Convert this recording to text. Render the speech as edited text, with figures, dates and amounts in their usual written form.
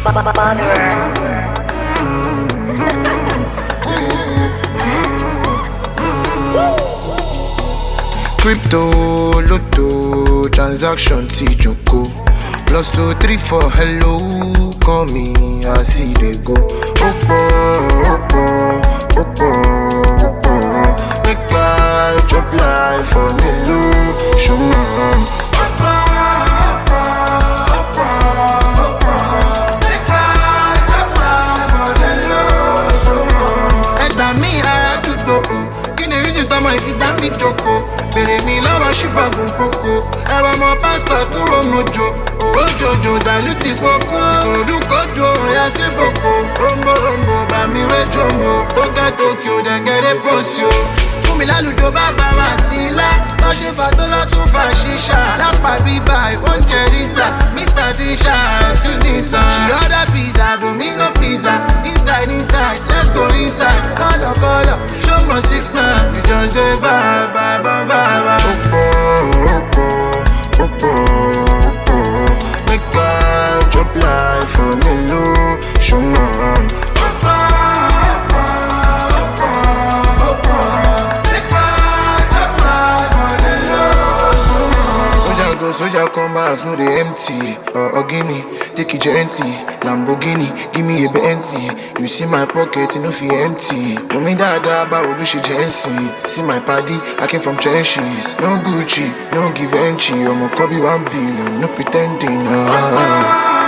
Crypto, lotto, transaction, T-Joko. +234, hello, call me, I see they go. Opo, opo, opo, opo. Make I chop life for the low, show me. If you dá mi jókòó, bèrè mi lọ́wọ́ ṣùgbọ́n kókó. Ẹ̀rọ ọmọ pásítọ̀ tó rò mojo, owó jojo dàlú ti kókó. Ìkòròdú kojú ọ̀yà sí bòkó. Rombo rombo bá mi wé jòmó. Tó ga Tokyo dẹ̀gẹ̀dẹ̀ pọ̀sí o. Fún mi lálùjọ bàbá wa sí ilá. Wọ́n ṣe fàgbọ́ lọ́tún fa ṣíṣà. Lápá bíbá ìwọ́n jẹ rísítà. Mr. Tisha, excuse me sir. She order pizza, Domino pizza. Inside, let's go inside. Color, show me 6'9". We just dey vibe. Opo, opo, opo, opo. Make I chop life for the low, show me. Opo, opo, opo, opo. Make I chop life for the low, show me. Soldier come back, no dey empty. Gimme, take it gently. Lamborghini, give me a Bentley. You see my pocket, you know feel empty. No me dada, but we should Jency. See my party, I came from trenches. No Gucci, no give entry. I'm a Kobe 1 billion, no pretending.